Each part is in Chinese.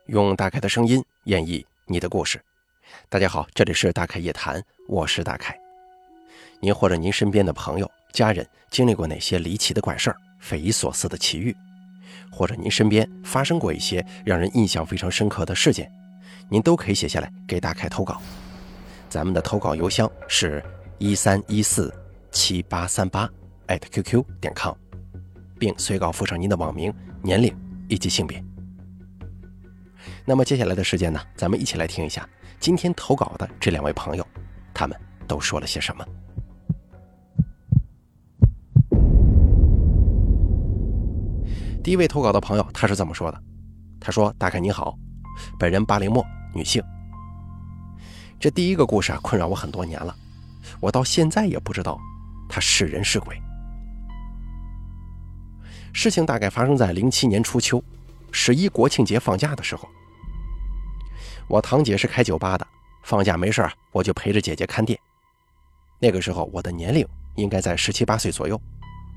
用大凯的声音演绎你的故事。大家好，这里是大凯夜谈，我是大凯。您或者您身边的朋友、家人经历过哪些离奇的怪事儿、匪夷所思的奇遇，或者您身边发生过一些让人印象非常深刻的事件，您都可以写下来给大凯投稿。咱们的投稿邮箱是13147838@qq.com， 并随稿附上您的网名、年龄以及性别。那么接下来的时间呢，咱们一起来听一下今天投稿的这两位朋友，他们都说了些什么。第一位投稿的朋友，他是这么说的，他说：大凯你好，本人80末，女性。这第一个故事困扰我很多年了，我到现在也不知道他是人是鬼。事情大概发生在07年初秋，11国庆节放假的时候。我堂姐是开酒吧的，放假没事我就陪着姐姐看店。那个时候我的年龄应该在17、18岁左右。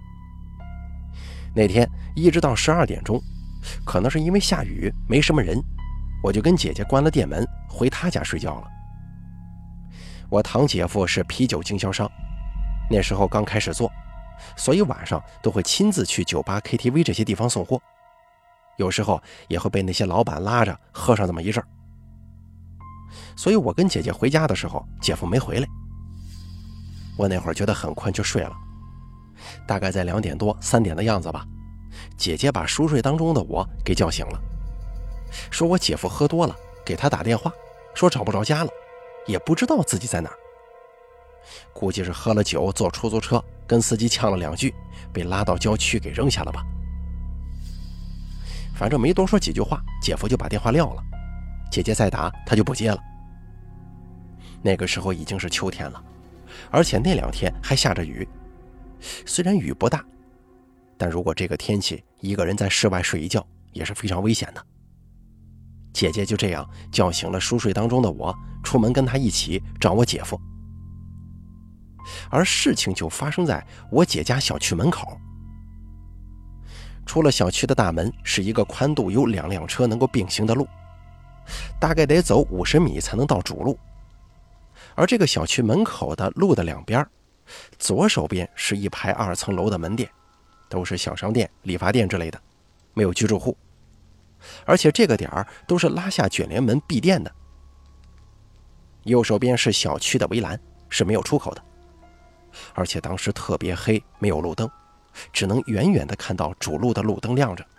那天一直到12点钟，可能是因为下雨没什么人，我就跟姐姐关了店门回她家睡觉了。我堂姐夫是啤酒经销商，那时候刚开始做，所以晚上都会亲自去酒吧 KTV 这些地方送货，有时候也会被那些老板拉着喝上这么一阵儿。所以我跟姐姐回家的时候，姐夫没回来。我那会儿觉得很困就睡了，大概在2点多3点的样子吧，姐姐把熟睡当中的我给叫醒了，说我姐夫喝多了，给他打电话说找不着家了，也不知道自己在哪儿。估计是喝了酒坐出租车跟司机呛了2句，被拉到郊区给扔下了吧。反正没多说几句话，姐夫就把电话撂了，姐姐再打他就不接了。那个时候已经是秋天了，而且那2天还下着雨。虽然雨不大，但如果这个天气一个人在室外睡一觉也是非常危险的。姐姐就这样叫醒了熟睡当中的我，出门跟她一起找我姐夫。而事情就发生在我姐家小区门口。出了小区的大门是一个宽度有2辆车能够并行的路，大概得走50米才能到主路。而这个小区门口的路的两边，左手边是一排2层楼的门店，都是小商店、理发店之类的，没有居住户，而且这个点儿都是拉下卷帘门闭店的。右手边是小区的围栏，是没有出口的，而且当时特别黑，没有路灯，只能远远地看到主路的路灯亮着。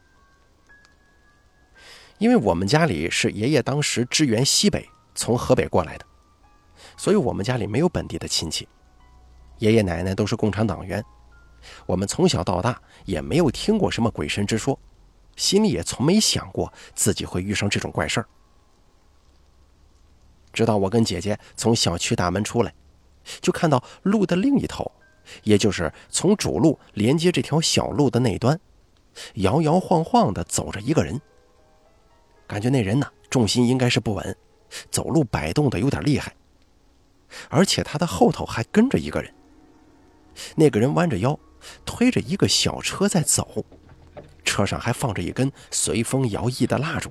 因为我们家里是爷爷当时支援西北，从河北过来的，所以我们家里没有本地的亲戚，爷爷奶奶都是共产党员，我们从小到大也没有听过什么鬼神之说，心里也从没想过自己会遇上这种怪事儿。直到我跟姐姐从小区大门出来，就看到路的另一头，也就是从主路连接这条小路的那端，摇摇晃晃地走着一个人。感觉那人呢，重心应该是不稳，走路摆动的有点厉害，而且他的后头还跟着一个人。那个人弯着腰，推着一个小车在走，车上还放着一根随风摇曳的蜡烛。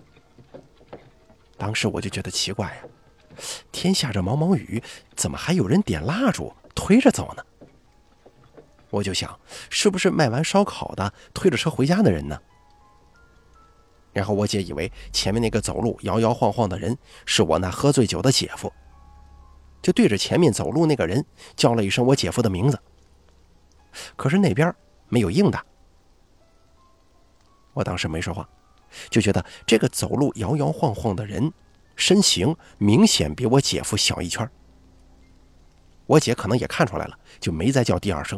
当时我就觉得奇怪呀，天下着毛毛雨，怎么还有人点蜡烛推着走呢？我就想，是不是卖完烧烤的推着车回家的人呢？然后我姐以为前面那个走路摇摇晃晃的人是我那喝醉酒的姐夫，就对着前面走路那个人叫了一声我姐夫的名字，可是那边没有应答。我当时没说话，就觉得这个走路摇摇晃晃的人身形明显比我姐夫小一圈，我姐可能也看出来了，就没再叫第2声。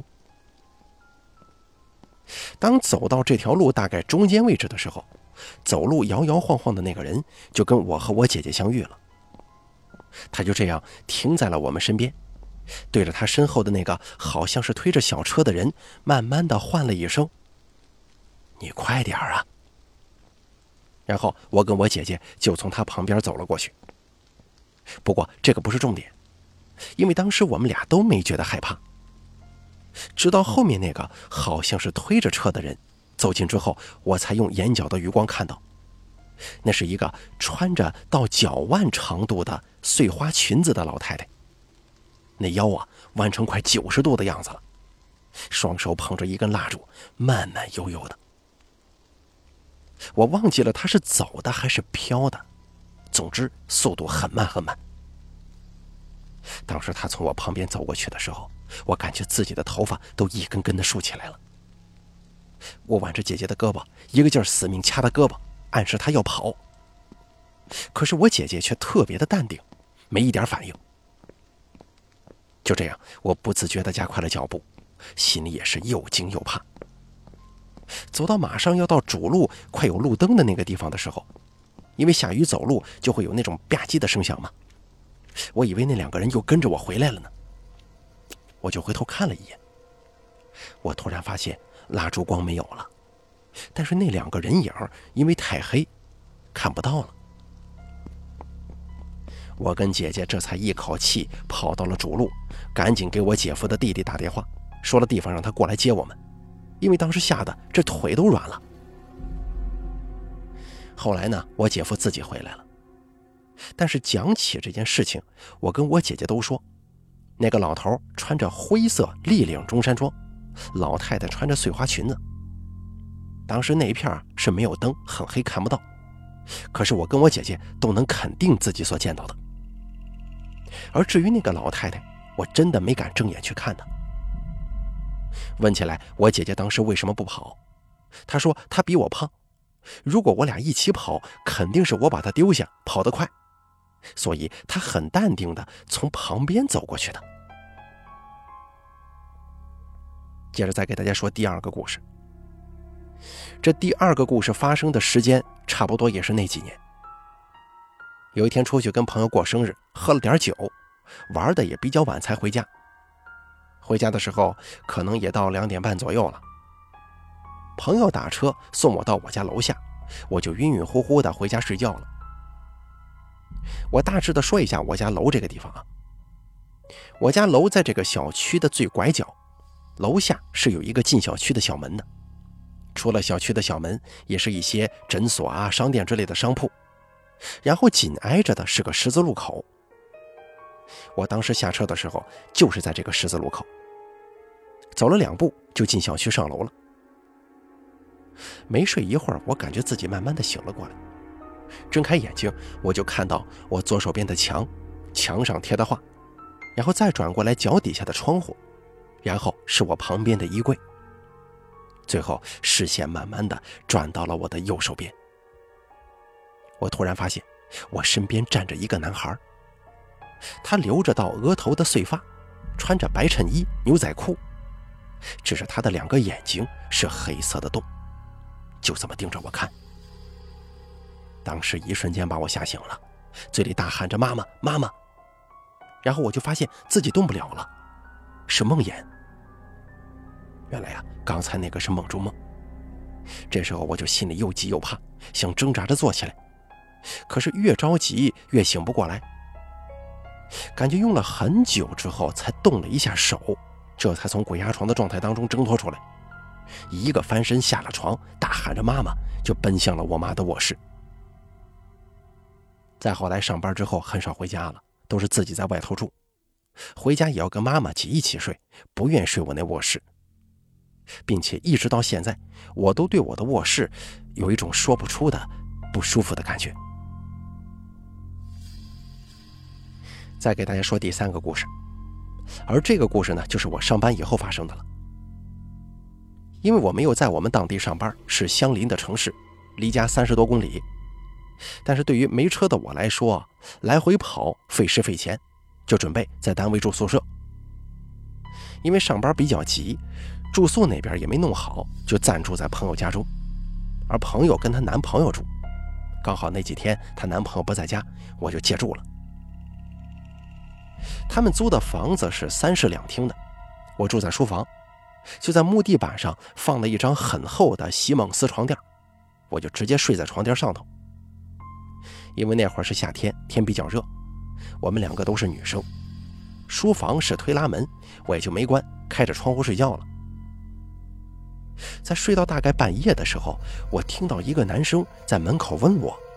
当走到这条路大概中间位置的时候，走路摇摇晃晃的那个人就跟我和我姐姐相遇了，他就这样停在了我们身边，对着他身后的那个好像是推着小车的人慢慢的唤了一声：你快点啊。然后我跟我姐姐就从他旁边走了过去。不过这个不是重点，因为当时我们俩都没觉得害怕，直到后面那个好像是推着车的人走近之后，我才用眼角的余光看到那是一个穿着到脚腕长度的碎花裙子的老太太，那腰啊弯成快90度的样子了，双手捧着一根蜡烛，慢慢悠悠的。我忘记了她是走的还是飘的，总之速度很慢很慢。当时她从我旁边走过去的时候，我感觉自己的头发都一根根的竖起来了。我挽着姐姐的胳膊，一个劲儿死命掐她胳膊，暗示她要跑。可是我姐姐却特别的淡定，没一点反应。就这样，我不自觉地加快了脚步，心里也是又惊又怕。走到马上要到主路快有路灯的那个地方的时候，因为下雨走路就会有那种吧唧的声响嘛，我以为那2个人又跟着我回来了呢。我就回头看了一眼，我突然发现蜡烛光没有了，但是那2个人影因为太黑看不到了。我跟姐姐这才一口气跑到了主路，赶紧给我姐夫的弟弟打电话，说了地方让他过来接我们，因为当时吓得这腿都软了。后来呢，我姐夫自己回来了，但是讲起这件事情，我跟我姐姐都说，那个老头穿着灰色立领中山装，老太太穿着碎花裙子。当时那一片是没有灯，很黑看不到，可是我跟我姐姐都能肯定自己所见到的。而至于那个老太太，我真的没敢正眼去看她。问起来我姐姐当时为什么不跑，她说她比我胖，如果我俩一起跑，肯定是我把她丢下，跑得快，所以她很淡定地从旁边走过去的。接着再给大家说第2个故事。这第2个故事发生的时间差不多也是那几年。有一天出去跟朋友过生日，喝了点酒，玩的也比较晚才回家。回家的时候可能也到2点半左右了。朋友打车送我到我家楼下，我就晕晕乎乎的回家睡觉了。我大致的说一下我家楼这个地方啊。我家楼在这个小区的最拐角，楼下是有一个进小区的小门的。除了小区的小门，也是一些诊所啊、商店之类的商铺，然后紧挨着的是个十字路口。我当时下车的时候就是在这个十字路口，走了2步就进小区上楼了。没睡一会儿，我感觉自己慢慢的醒了过来，睁开眼睛我就看到我左手边的墙上贴的画，然后再转过来脚底下的窗户，然后是我旁边的衣柜，最后视线慢慢的转到了我的右手边。我突然发现我身边站着一个男孩，他留着到额头的碎发，穿着白衬衣牛仔裤，只是他的2个眼睛是黑色的洞，就这么盯着我看。当时一瞬间把我吓醒了，嘴里大喊着妈妈妈妈，然后我就发现自己动不了了，是梦魇。原来啊，刚才那个是梦中梦。这时候我就心里又急又怕，想挣扎着坐起来，可是越着急越醒不过来，感觉用了很久之后才动了一下手，这才从鬼压床的状态当中挣脱出来，一个翻身下了床，大喊着妈妈就奔向了我妈的卧室。再后来上班之后很少回家了，都是自己在外头住，回家也要跟妈妈一起睡，不愿睡我那卧室，并且一直到现在我都对我的卧室有一种说不出的不舒服的感觉。再给大家说第3个故事，而这个故事呢，就是我上班以后发生的了。因为我没有在我们当地上班，是相邻的城市，离家30多公里，但是对于没车的我来说，来回跑费时费钱，就准备在单位住宿舍。因为上班比较急，住宿那边也没弄好，就暂住在朋友家中，而朋友跟她男朋友住，刚好那几天她男朋友不在家，我就借住了。他们租的房子是3室2厅的，我住在书房，就在木地板上放了一张很厚的席梦思床垫，我就直接睡在床垫上头。因为那会儿是夏天，天比较热，我们2个都是女生，书房是推拉门，我也就没关，开着窗户睡觉了。在睡到大概半夜的时候，我听到一个男生在门口问我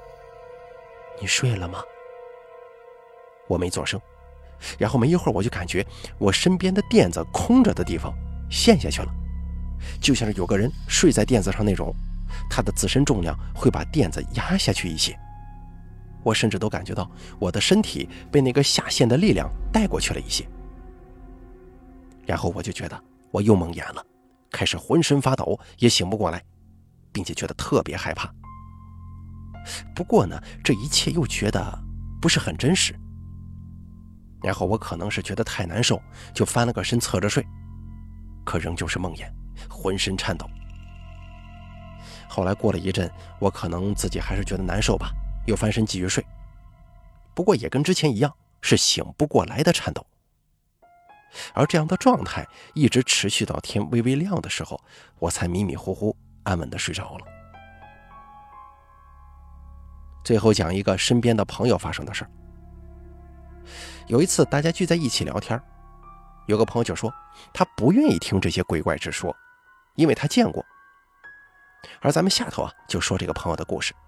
你睡了吗？”我没做声，然后没一会儿我就感觉我身边的垫子空着的地方陷下去了，就像是有个人睡在垫子上那种，他的自身重量会把垫子压下去一些。我甚至都感觉到我的身体被那个下陷的力量带过去了一些。然后我就觉得我又蒙眼了，开始浑身发抖，也醒不过来，并且觉得特别害怕。不过呢，这一切又觉得不是很真实。然后我可能是觉得太难受，就翻了个身侧着睡，可仍旧是梦魇，浑身颤抖。后来过了一阵，我可能自己还是觉得难受吧，又翻身继续睡，不过也跟之前一样，是醒不过来的颤抖。而这样的状态一直持续到天微微亮的时候，我才迷迷糊糊安稳地睡着了。最后讲一个身边的朋友发生的事儿。有一次大家聚在一起聊天，有个朋友就说他不愿意听这些鬼怪之说，因为他见过。而咱们下头就说这个朋友的故事。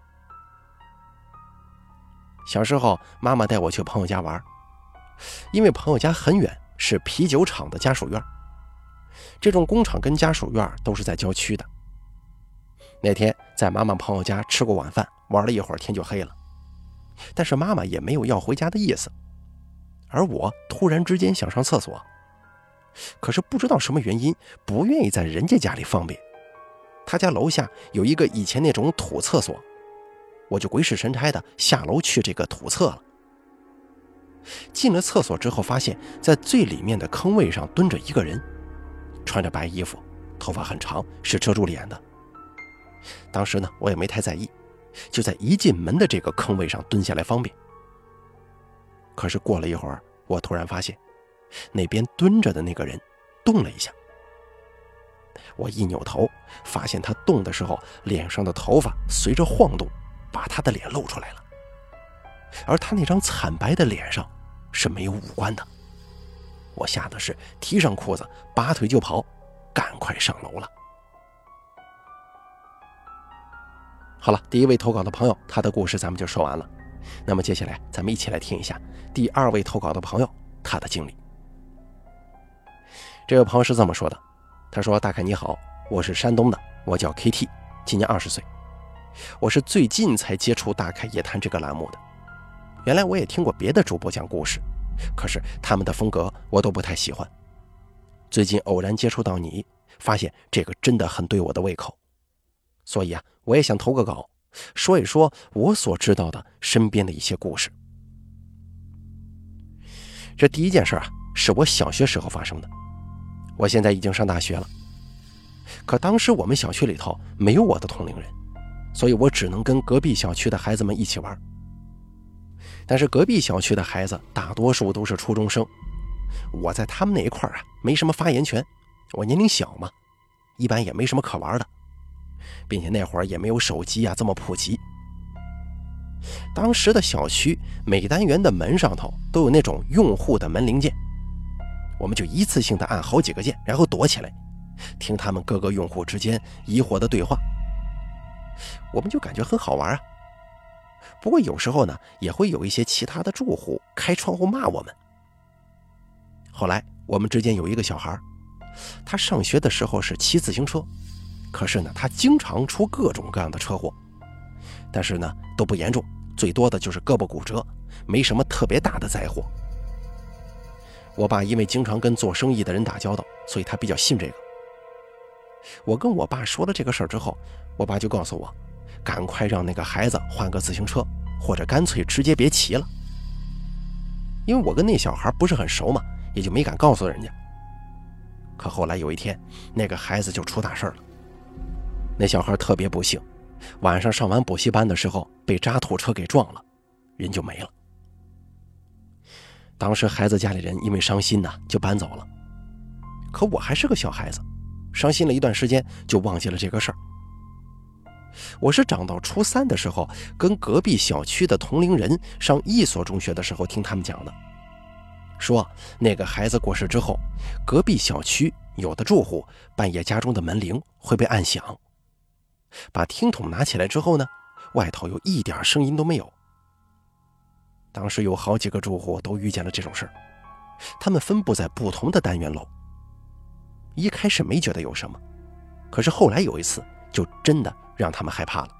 小时候妈妈带我去朋友家玩，因为朋友家很远，是啤酒厂的家属院，这种工厂跟家属院都是在郊区的。那天在妈妈朋友家吃过晚饭，玩了一会儿天就黑了，但是妈妈也没有要回家的意思，而我突然之间想上厕所，可是不知道什么原因不愿意在人家家里方便。他家楼下有一个以前那种土厕所，我就鬼使神差的下楼去这个土厕了。进了厕所之后，发现在最里面的坑位上蹲着一个人，穿着白衣服，头发很长，是遮住脸的。当时呢，我也没太在意，就在一进门的这个坑位上蹲下来方便。可是过了一会儿，我突然发现那边蹲着的那个人动了一下。我一扭头，发现他动的时候，脸上的头发随着晃动，把他的脸露出来了。而他那张惨白的脸上是没有五官的。我吓得是提上裤子，拔腿就跑，赶快上楼了。好了，第一位投稿的朋友，他的故事咱们就说完了。那么接下来咱们一起来听一下第二位投稿的朋友他的经历。这位朋友是这么说的，他说：大凯你好，我是山东的，我叫 KT， 今年20岁。我是最近才接触大凯夜谈这个栏目的，原来我也听过别的主播讲故事，可是他们的风格我都不太喜欢。最近偶然接触到你，发现这个真的很对我的胃口，所以我也想投个稿，说一说我所知道的身边的一些故事。这第一件事是我小学时候发生的。我现在已经上大学了，可当时我们小区里头没有我的同龄人，所以我只能跟隔壁小区的孩子们一起玩。但是隔壁小区的孩子大多数都是初中生，我在他们那一块没什么发言权，我年龄小嘛，一般也没什么可玩的，并且那会儿也没有手机这么普及。当时的小区每单元的门上头都有那种用户的门铃键，我们就一次性的按好几个键，然后躲起来听他们各个用户之间疑惑的对话，我们就感觉很好玩不过有时候呢，也会有一些其他的住户开窗户骂我们。后来我们之间有一个小孩，他上学的时候是骑自行车，可是呢他经常出各种各样的车祸，但是呢都不严重，最多的就是胳膊骨折，没什么特别大的灾祸。我爸因为经常跟做生意的人打交道，所以他比较信这个。我跟我爸说了这个事儿之后，我爸就告诉我赶快让那个孩子换个自行车，或者干脆直接别骑了。因为我跟那小孩不是很熟嘛，也就没敢告诉人家。可后来有一天，那个孩子就出大事了。那小孩特别不幸，晚上上完补习班的时候被渣土车给撞了，人就没了。当时孩子家里人因为伤心就搬走了，可我还是个小孩子，伤心了一段时间就忘记了这个事儿。我是长到初3的时候，跟隔壁小区的同龄人上一所中学的时候听他们讲的，说那个孩子过世之后，隔壁小区有的住户半夜家中的门铃会被按响，把听筒拿起来之后呢，外头有一点声音都没有， 当时有好几个住户都遇见了这种事儿，他们分布在不同的单元楼。一开始没觉得有什么，可是后来有一次就真的让他们害怕了。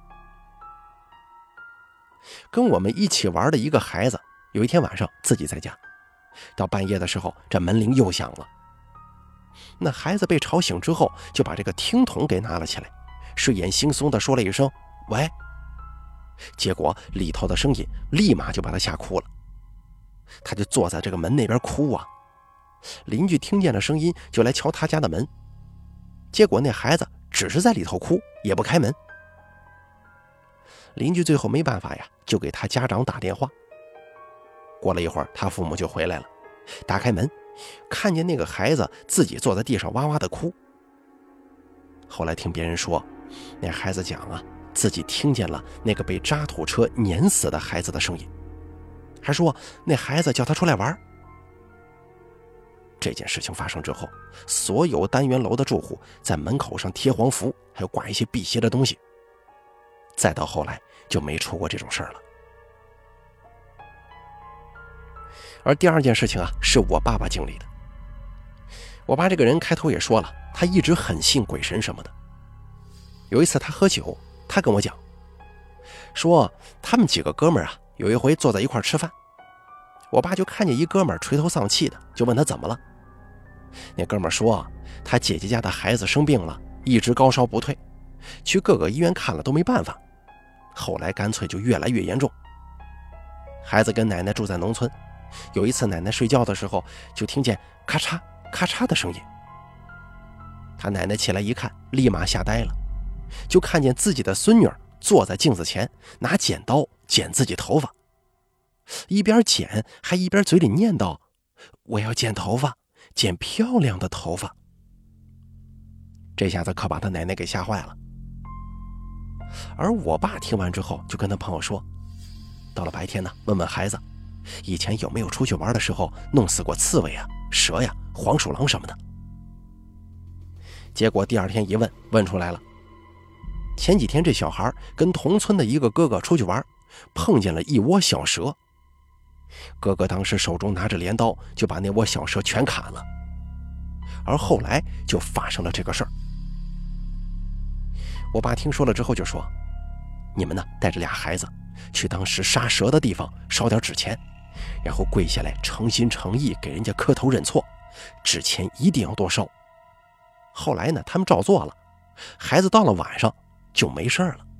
跟我们一起玩的一个孩子，有一天晚上自己在家，到半夜的时候，这门铃又响了。那孩子被吵醒之后，就把这个听筒给拿了起来，睡眼惺忪地说了一声喂，结果里头的声音立马就把他吓哭了。他就坐在这个门那边哭啊，邻居听见了声音就来敲他家的门，结果那孩子只是在里头哭，也不开门。邻居最后没办法呀，就给他家长打电话。过了一会儿，他父母就回来了，打开门，看见那个孩子自己坐在地上哇哇的哭。后来听别人说，那孩子讲啊，自己听见了那个被渣土车碾死的孩子的声音，还说那孩子叫他出来玩。这件事情发生之后，所有单元楼的住户在门口上贴黄符，还有挂一些辟邪的东西。再到后来就没出过这种事儿了。而第二件事情啊，是我爸爸经历的。我爸这个人开头也说了，他一直很信鬼神什么的。有一次他喝酒，他跟我讲说，他们几个哥们儿啊，有一回坐在一块吃饭，我爸就看见一哥们儿垂头丧气的，就问他怎么了。那哥们儿说，他姐姐家的孩子生病了，一直高烧不退，去各个医院看了都没办法，后来干脆就越来越严重。孩子跟奶奶住在农村，有一次奶奶睡觉的时候就听见咔嚓咔嚓的声音，他奶奶起来一看，立马吓呆了，就看见自己的孙女坐在镜子前拿剪刀剪自己头发，一边剪还一边嘴里念叨，我要剪头发，剪漂亮的头发。这下子可把他奶奶给吓坏了。而我爸听完之后就跟他朋友说，到了白天呢，问问孩子以前有没有出去玩的时候弄死过刺猬啊、蛇呀、黄鼠狼什么的。结果第二天一问，问出来了，前几天这小孩跟同村的一个哥哥出去玩，碰见了一窝小蛇，哥哥当时手中拿着镰刀，就把那窝小蛇全砍了，而后来就发生了这个事儿。我爸听说了之后就说，你们呢带着俩孩子去当时杀蛇的地方烧点纸钱，然后跪下来诚心诚意给人家磕头认错，纸钱一定要多烧。后来呢他们照做了，孩子到了晚上就没事了。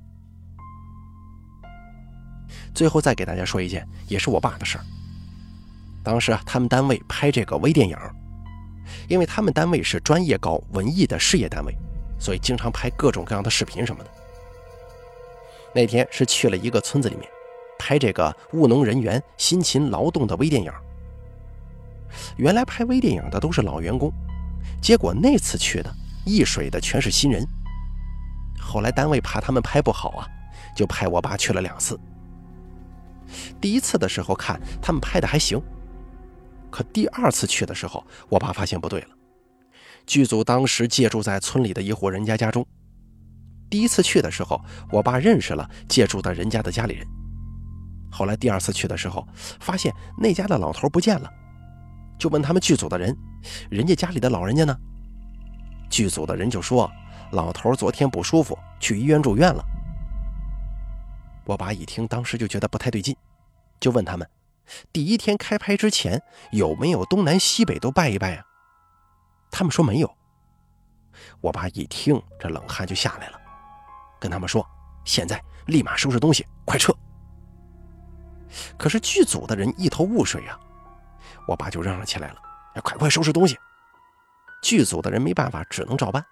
最后再给大家说一件也是我爸的事儿。当时他们单位拍这个微电影，因为他们单位是专业搞文艺的事业单位，所以经常拍各种各样的视频什么的。那天是去了一个村子里面拍这个务农人员辛勤劳动的微电影。原来拍微电影的都是老员工，结果那次去的一水的全是新人。后来单位怕他们拍不好啊，就派我爸去了2次。第一次的时候看他们拍的还行，可第2次去的时候，我爸发现不对了。剧组当时借住在村里的一户人家家中。第一次去的时候，我爸认识了借住的人家的家里人。后来第2次去的时候，发现那家的老头不见了，就问他们剧组的人，人家家里的老人家呢？剧组的人就说，老头昨天不舒服，去医院住院了。我爸一听，当时就觉得不太对劲，就问他们，第1天开拍之前有没有东南西北都拜一拜啊？他们说没有。我爸一听，这冷汗就下来了，跟他们说，现在立马收拾东西，快撤。可是剧组的人一头雾水啊，我爸就嚷嚷起来了，快收拾东西。剧组的人没办法，只能照办。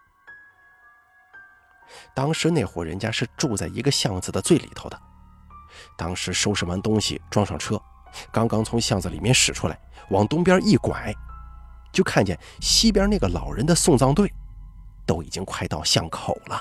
当时那户人家是住在一个巷子的最里头的，当时收拾完东西装上车，刚刚从巷子里面驶出来，往东边一拐，就看见西边那个老人的送葬队都已经快到巷口了。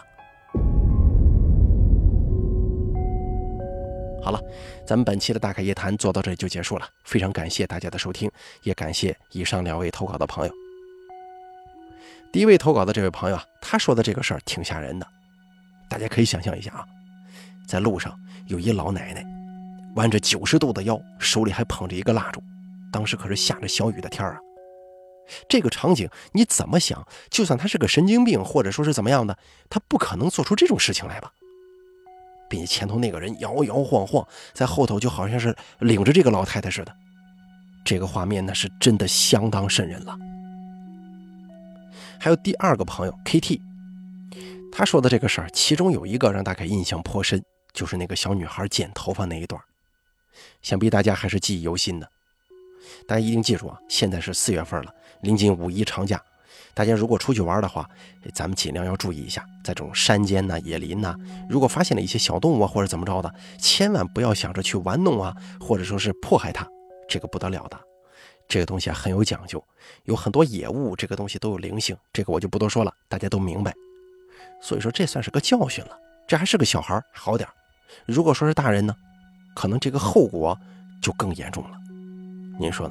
好了，咱们本期的大凯夜谈做到这里就结束了，非常感谢大家的收听，也感谢以上2位投稿的朋友。第一位投稿的这位朋友啊，他说的这个事儿挺吓人的。大家可以想象一下啊，在路上有一老奶奶， 弯着90度的腰，手里还捧着一个蜡烛，当时可是下着小雨的天啊。这个场景你怎么想，就算他是个神经病或者说是怎么样的，他不可能做出这种事情来吧。并且前头那个人摇摇晃晃，在后头就好像是领着这个老太太似的，这个画面那是真的相当瘆人了。还有第二个朋友 KT， 他说的这个事儿，其中有一个让大概印象颇深，就是那个小女孩剪头发那一段，想必大家还是记忆犹新的。大家一定记住啊，现在是4月份了，临近五一长假，大家如果出去玩的话，咱们尽量要注意一下，在这种山间呐、野林呐，如果发现了一些小动物啊或者怎么着的，千万不要想着去玩弄啊，或者说是迫害它，这个不得了的。这个东西很有讲究，有很多野物，这个东西都有灵性，这个我就不多说了，大家都明白。所以说这算是个教训了，这还是个小孩好点，如果说是大人呢，可能这个后果就更严重了，您说呢？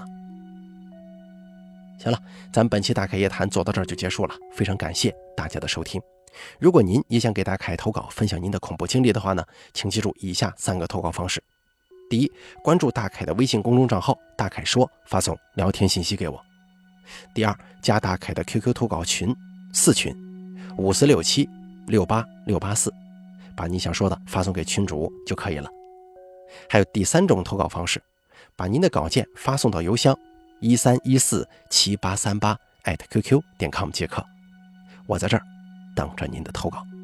行了，咱本期大凯夜谈做到这儿就结束了，非常感谢大家的收听。如果您也想给大凯投稿分享您的恐怖经历的话呢，请记住以下3个投稿方式。第一，关注大凯的微信公众账号大凯说，发送聊天信息给我。第二，加大凯的 QQ 投稿群4群5467686884，把你想说的发送给群主就可以了。还有第3种投稿方式，把您的稿件发送到邮箱13147838@qq.com 即可，我在这儿等着您的投稿。